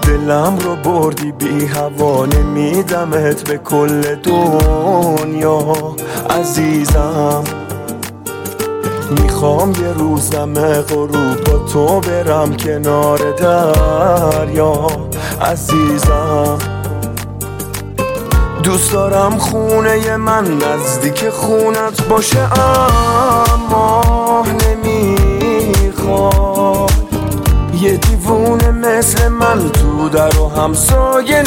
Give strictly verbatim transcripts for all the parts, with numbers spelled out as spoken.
دلم رو بردی بی هوا، نمیدمت به کل دنیا عزیزم. میخوام یه روز دم غروب با تو برم کنار دریا عزیزم. دوست دارم خونه من نزدیک خونت باشه، اما نمیخواد یه دیوونه مثل من تو در و همسایه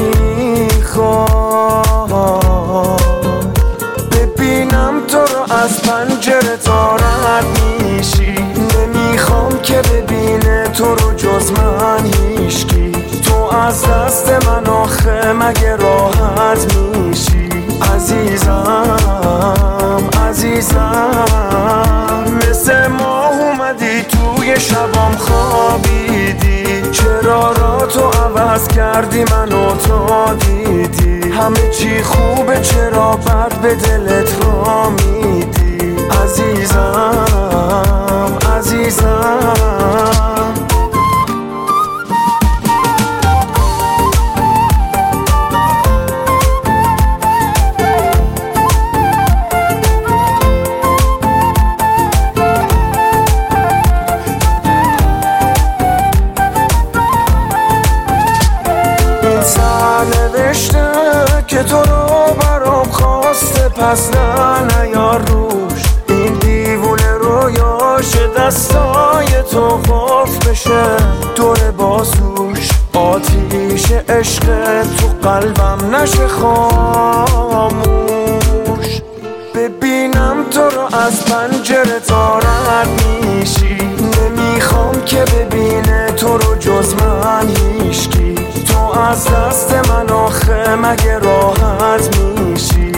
نمیخواد. ببینم تو رو از پنجره تا رد میشی، نمیخوام که ببینه تو رو جز من هیشکی. تو از دست من آخه مگه راحت میشی عزیزم عزیزم. مثل ماه اومدی توی شبام خوابیدی، چرا را تو عوض کردی منو تا دیدی. همه چی خوبه چرا بد به دلت را میدی عزیزم عزیزم. نوشته که تو رو برام خواسته، پس نه نیار روش. این دیوونه رویاش دستای تو قاف بشه دور بازوش. آتیش عشق تو قلبم نشه خاموش. ببینم تو رو از پنجره تا رد میشی، نمیخوام که ببینه تو رو جز من هیشکی. تو از دست من آخه مگه راحت میشی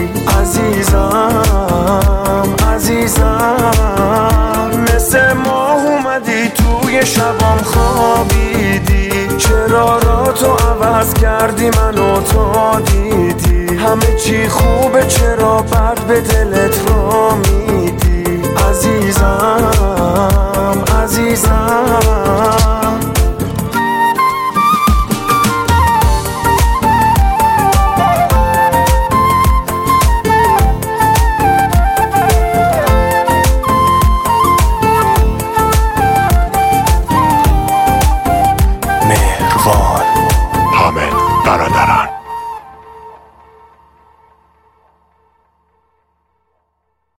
عزیزم عزیزم. مثل ماه اومدی توی شبام خوابیدی، چرا را تو عوض کردی منو تا دیدی. همه چی خوبه چرا بد به دلت را میدی عزیزم